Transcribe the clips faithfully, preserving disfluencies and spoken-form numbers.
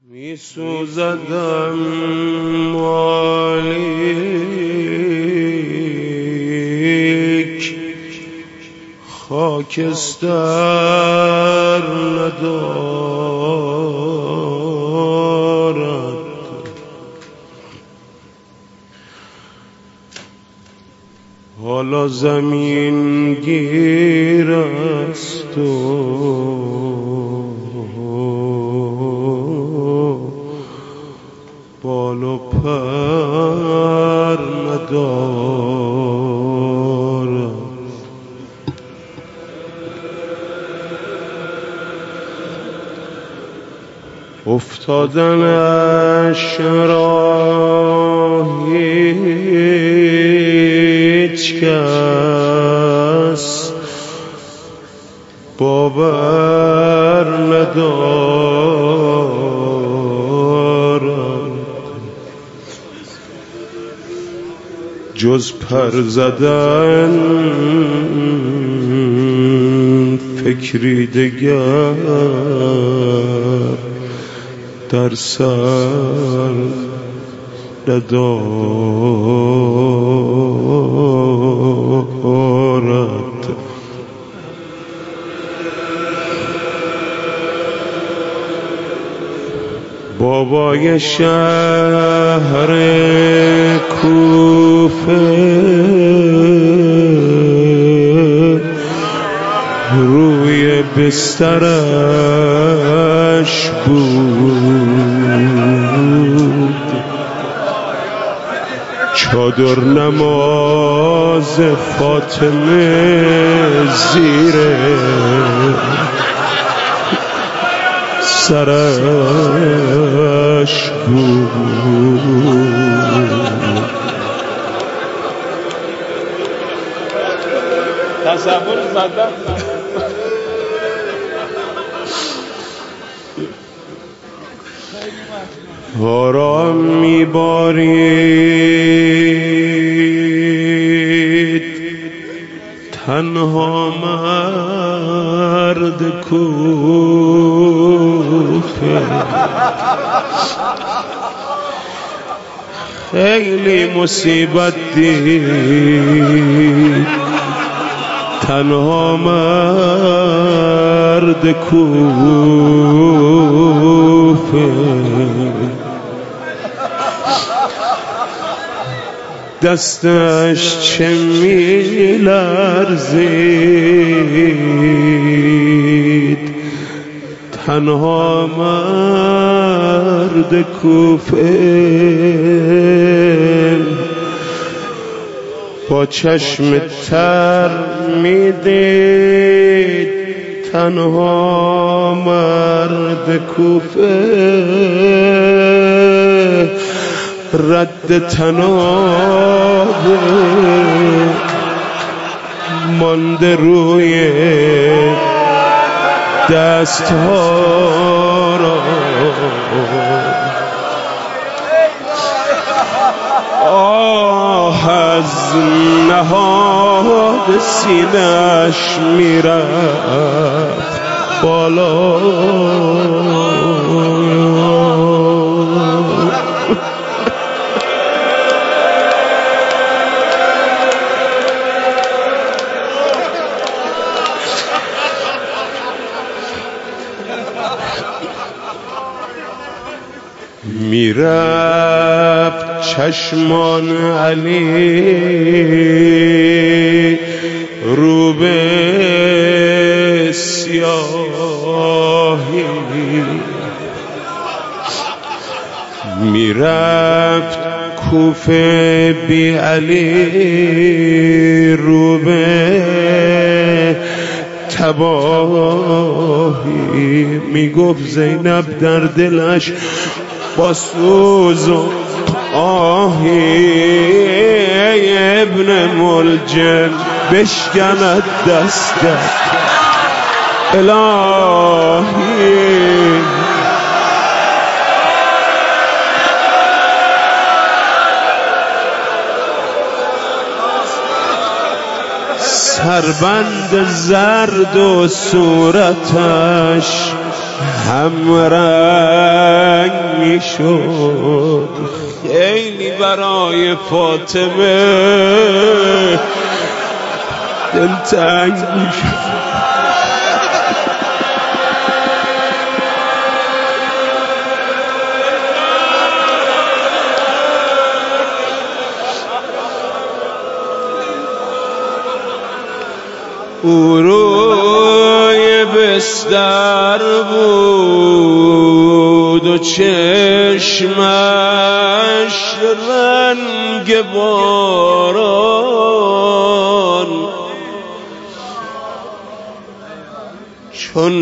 می سوزدم مالیک خاکستر ندارد، حالا زمین گیر است و بال و پر ندارد. افتادنش را هیچ کس باور ندارد، جز پر زدن فکری دگر در سر ندارد. بابای شهر کوفه روی بسترش بود، چادر نماز فاطمه زیر سرش بود. تصور زدن آرام میبارید تنها مرد کوفه، خیلی مصیبت دید تنها مرد کوفه. دستش چه میلرزید تنها مرد کوفه، با چشم تر میدید تنها مرد کوفه، رد تنابه مانده روی دستها را، آه از نهاد سینه‌اش میرفت بالا. میرفت چشمان علی رو به سیاهی، میرفت کوفه بی علی رو به تباهی. میگفت زینب در دلش با سوز و آهی ای ابن ملجم بشکند دستت الهی. سربند زرد و صورتش هم رنگ شد خیلی برای فاطمه دلتنگ شد. او روی بستر بود و چشمش رنگ باران، چون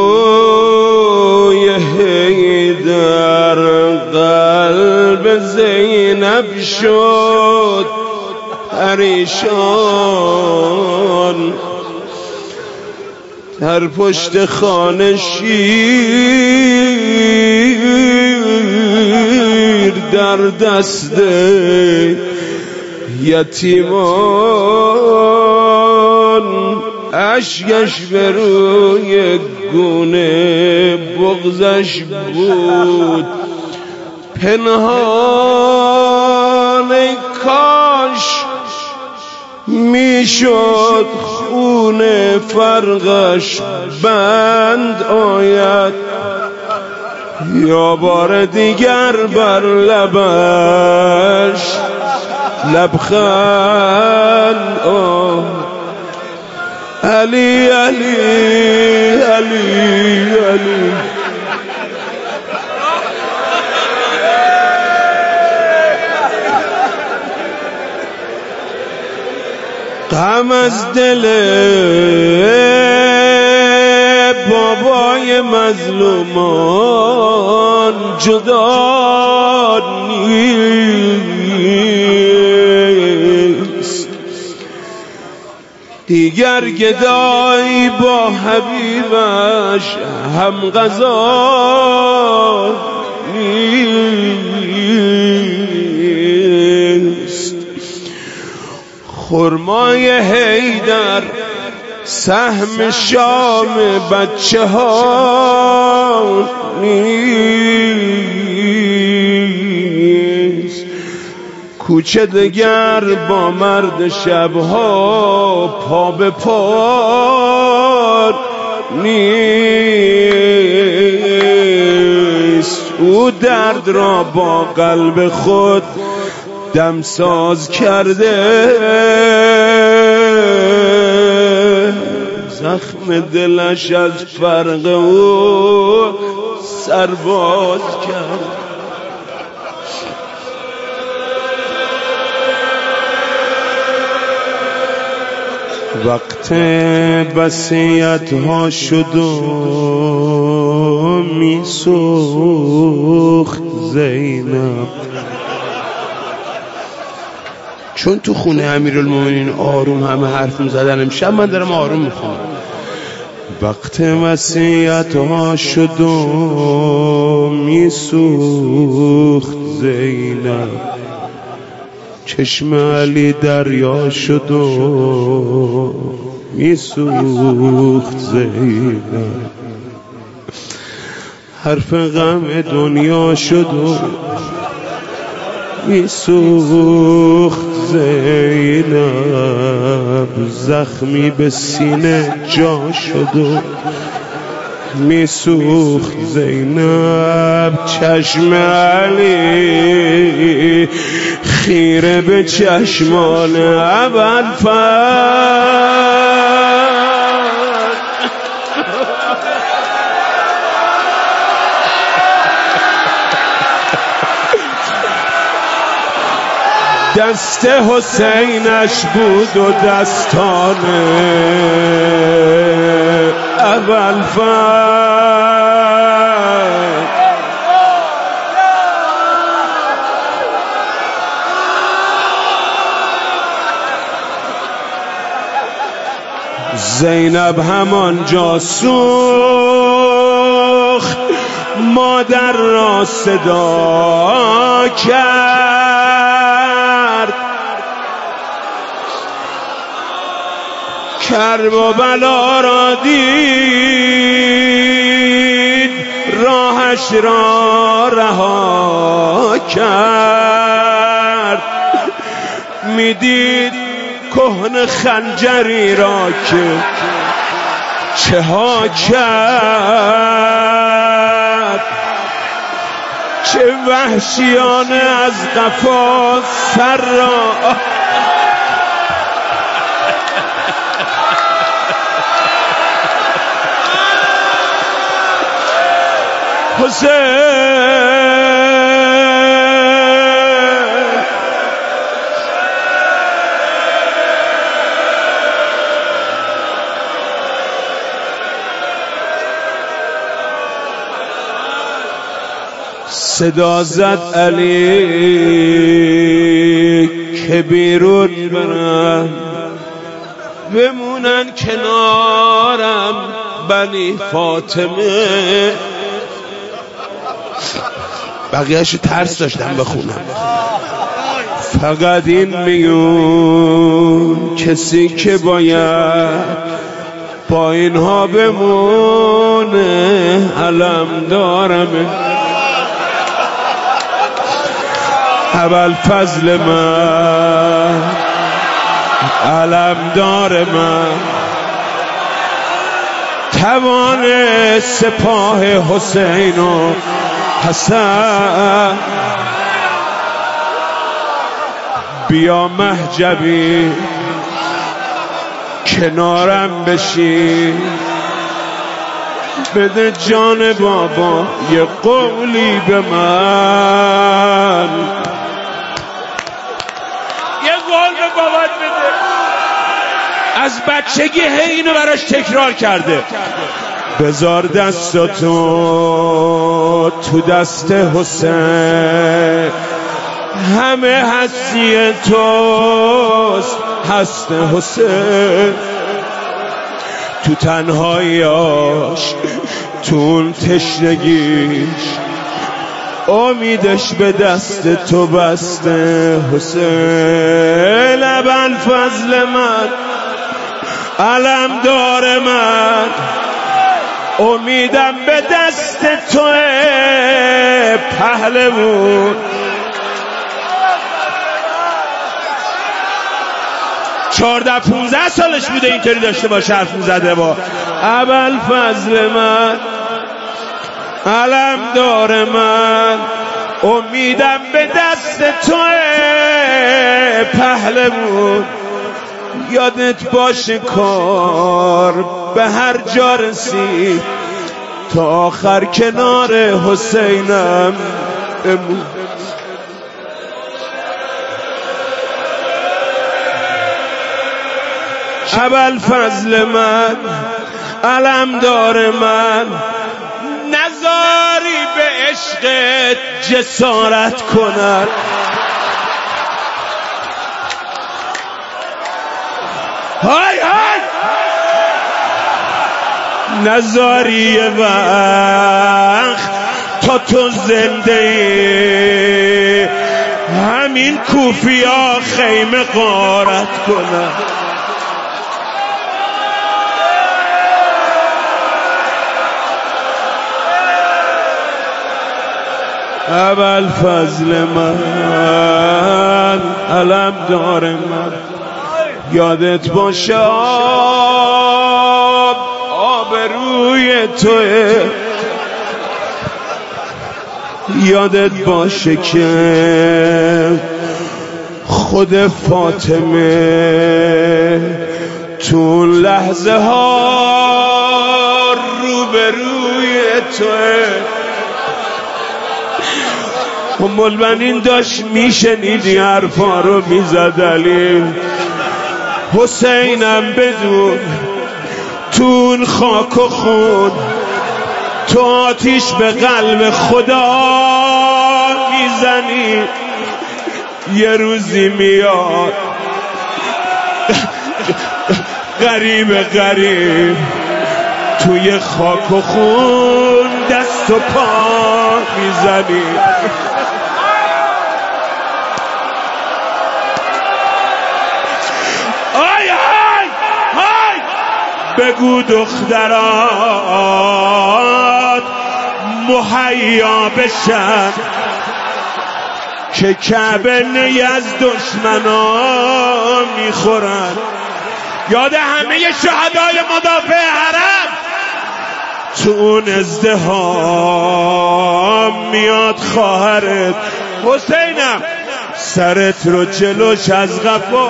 موی حیدر قلب زینب شد پریشان. در پشت خانه شیر در دست یتیمان، اشکش به روی گونه بغضش بود پنهان. ای کاش میشد خون فرقش بند آید، یا بار دیگر بر لبش لبخند. آه علی علی علی علی غم از دل بابای مظلومان جدا نیست، دیگر گدایی با حبیبش هم غذا نیست. خرمای حیدر سهم شام بچه ها نیست، کوچه دگر با مرد شبها پا به پا نیست. او درد را با قلب خود دمساز کرده، زخم دلش از فرق او سرباز کرد. وقت بسیت ها شد و می سوخت زینب، چون تو خونه امیرالمومنین آروم همه حرف می‌زدن، امشب من دارم آروم میخونم. وقت وصیت ها شد و میسوخت زینب، چشم علی دریا شد و میسوخت زینب، حرف غم دنیا شد و میسوخت زینب، زخمی به سینه جا شد و میسوخت زینب. چشم علی خیره به چشمان ابوالفضل، دست حسینش بود و دستان ابوالفضل. زینب همانجا سوخت، مادر را صدا کرد، کرب و بلا را دید، راهش جانش را رها کرد، میدید کهنه خنجری را که چه ها کرد، چه وحشیانه از قفا سر را حسین صدا زد علی که بیرون برن، بمونن کنارم بنی فاطمه. بقیه‌شو ترس داشتم بخونم. فقط این میون کسی که باید با اینها بمونه علم دارمه. ابوالفضل من علمدار من، توان سپاه حسین و حسن. بیا مهجبی کنارم بشی، بده جان بابا یه قولی به من، یه قول به بابات بده. از بچگی هی اینو براش تکرار کرده. بذار دستاتو تو دست حسین، همه هستی توست هست حسین. تو تنهاییاش تو اون تشنگیش امیدش به دست تو بسته حسین. ابوالفضل من علمدار من، امیدم به دست توه پهلوون. چهارده پونزده سالش بوده اینطوری داشته باشه حرف میزده با ابوالفضل من علمدار من، امیدم به دست توه پهلوون. یادت باشه کار به هر جا رسید، تا آخر کنار حسینم بمون. ابوالفضل من علمدار من، نزاری به عشقت جسارت کنن. های های نزاری وقت تا تو زنده ای، همین کوفیا خیمه غارت کنن. ابوالفضل من علمدار من، یادت باشه آب آب روی توه، یادت باشه که خود فاطمه تو لحظه ها روبروی توه. ام المؤمنین داشت میشنیدی حرفا رو میزد علی، حسینم بدون تو اون خاک و خون تو آتیش به قلب خدا میزنی. یه روزی میاد غریب غریب توی خاک و خون دست و پا میزنی. آی آی آی بگو دخترات مهیا بشن که کعبه نی از دشمنان میخورن. یاد همه شهدای مدافع حرم تو اون ازدحام میاد خواهرت حسینم سرت رو جلوش از قفا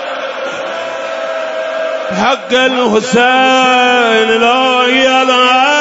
حق الحسين لا إله